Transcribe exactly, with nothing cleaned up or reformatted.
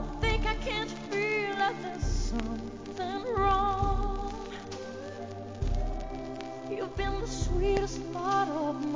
think I can't feel that there's something wrong. You've been the sweetest part of my